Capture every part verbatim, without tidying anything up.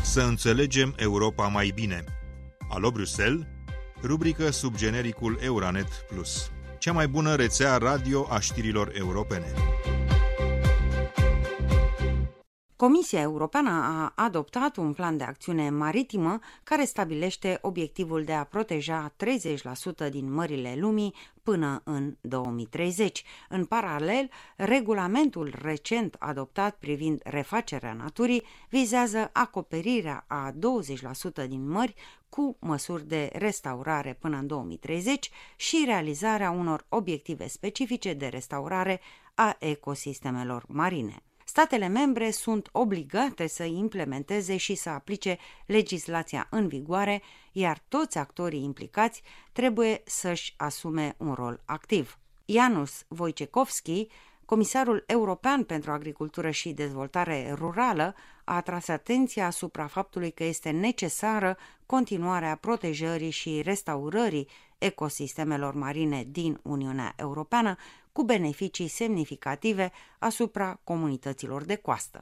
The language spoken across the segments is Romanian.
Să înțelegem Europa mai bine. Alo Bruxelles, rubrică sub genericul Euranet Plus, cea mai bună rețea radio a știrilor europene. Comisia Europeană a adoptat un plan de acțiune maritimă care stabilește obiectivul de a proteja treizeci la sută din mările lumii până în două mii treizeci. În paralel, regulamentul recent adoptat privind refacerea naturii vizează acoperirea a douăzeci la sută din mări cu măsuri de restaurare până în două mii treizeci și realizarea unor obiective specifice de restaurare a ecosistemelor marine. Statele membre sunt obligate să implementeze și să aplice legislația în vigoare, iar toți actorii implicați trebuie să-și asume un rol activ. Janusz Wojciechowski, comisarul european pentru agricultură și dezvoltare rurală, a atras atenția asupra faptului că este necesară continuarea protejării și restaurării ecosistemelor marine din Uniunea Europeană, cu beneficii semnificative asupra comunităților de coastă.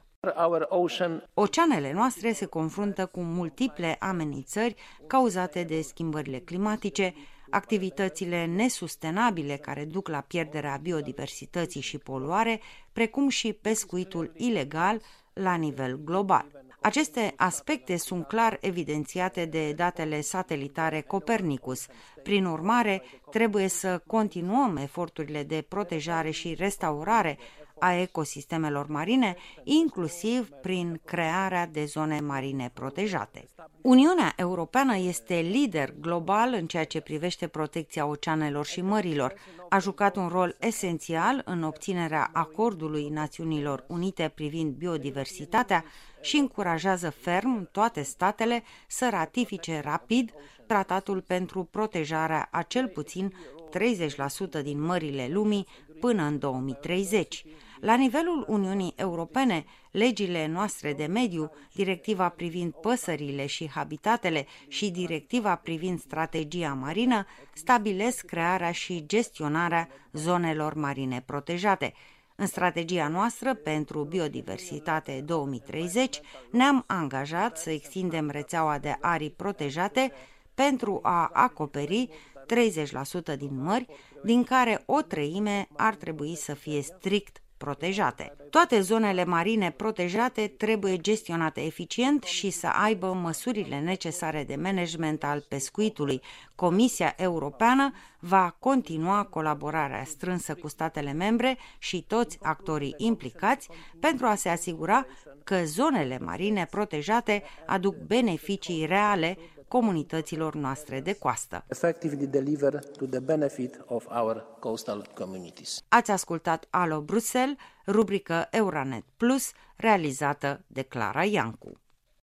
Oceanele noastre se confruntă cu multiple amenințări cauzate de schimbările climatice, activitățile nesustenabile care duc la pierderea biodiversității și poluare, precum și pescuitul ilegal la nivel global. Aceste aspecte sunt clar evidențiate de datele satelitare Copernicus. Prin urmare, trebuie să continuăm eforturile de protejare și restaurare a ecosistemelor marine, inclusiv prin crearea de zone marine protejate. Uniunea Europeană este lider global în ceea ce privește protecția oceanelor și mărilor. A jucat un rol esențial în obținerea acordului Națiunilor Unite privind biodiversitatea și încurajează ferm toate statele să ratifice rapid tratatul pentru protejarea a cel puțin treizeci la sută din mările lumii până în două mii treizeci. La nivelul Uniunii Europene, legile noastre de mediu, directiva privind păsările și habitatele și directiva privind strategia marină stabilesc crearea și gestionarea zonelor marine protejate. În strategia noastră pentru biodiversitate două mii treizeci ne-am angajat să extindem rețeaua de arii protejate pentru a acoperi treizeci la sută din mări, din care o treime ar trebui să fie strict protejate. Toate zonele marine protejate trebuie gestionate eficient și să aibă măsurile necesare de management al pescuitului. Comisia Europeană va continua colaborarea strânsă cu statele membre și toți actorii implicați pentru a se asigura că zonele marine protejate aduc beneficii reale comunităților noastre de coastă. Ați ascultat Alo Bruxelles, rubrică Euranet Plus, realizată de Clara Iancu.